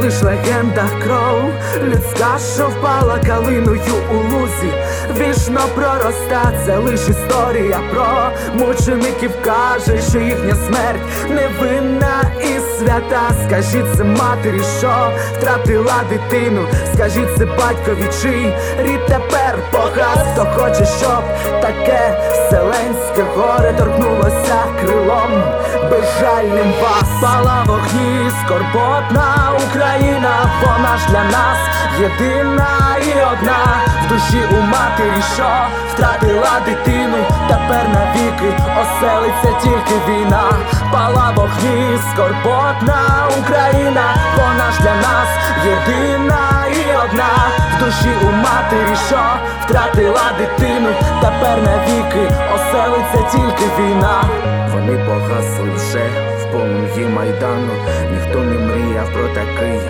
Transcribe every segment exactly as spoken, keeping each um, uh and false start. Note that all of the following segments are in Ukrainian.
лиш легенда кров, людська, що впала калиною у лузі. Вічно пророста, це лиш історія про мучеників. Каже, що їхня смерть невинна і свята. Скажіть це матері, що втратила дитину. Скажіть це батькові, чий рід тепер погас. Хто хоче, щоб таке вселенське горе торкнулося крилом безжальним вас. Пала вогні, скорботна Україна, вона ж для нас єдина і одна. В душі у матері, що втратила дитину, тепер навіки оселиться тільки війна. Пала вогні, скорботна Україна, вона ж для нас єдина і одна. В душі у матері, що втратила дитину, тепер навіки оселиться тільки війна. Вони погасли вже в полум'ї Майдану, ніхто не мріяв про такий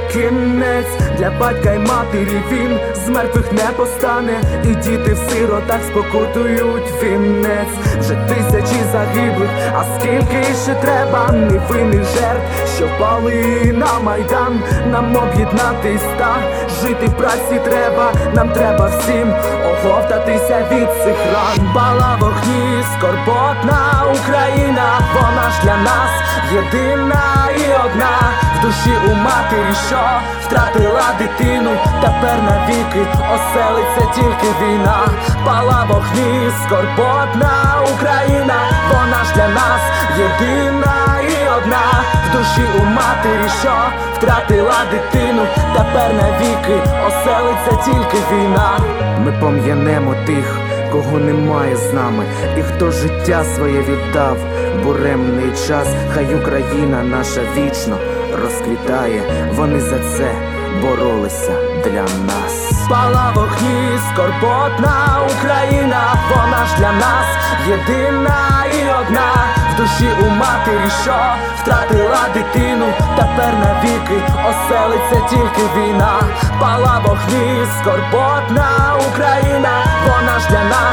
кінець. Для батька й матері він з мертвих не постане, і діти в сиротах спокутують вінець. Вже тисячі загиблих, а скільки ще треба невинних жертв, що впали на Майдан. Нам об'єднатись та жити в праці треба. Нам треба всім оговтатися від цих ран. Пала вогні, скорботна Україна, вона ж для нас єдина і одна. В душі у матері, що втратила дитину, тепер навіки оселиться тільки війна. Пала вогні, скорботна Україна, вона ж для нас єдина і одна. В душі у матері, що втратила дитину, тепер навіки оселиться тільки війна. Ми пом'янемо тих, кого немає з нами, і хто життя своє віддав буремний час. Хай Україна наша вічно розквітає, вони за це боролися для нас. Пала вогні, скорботна Україна, вона ж для нас єдина і одна. В душі у матері, що втратила дитину, тепер навіки оселиться тільки війна. Пала вогні, скорботна Україна, вона ж для нас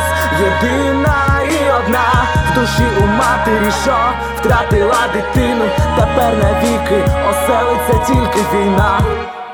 єдина і одна. В душі у матері, що втратила дитину, тепер навіки оселиться тільки війна.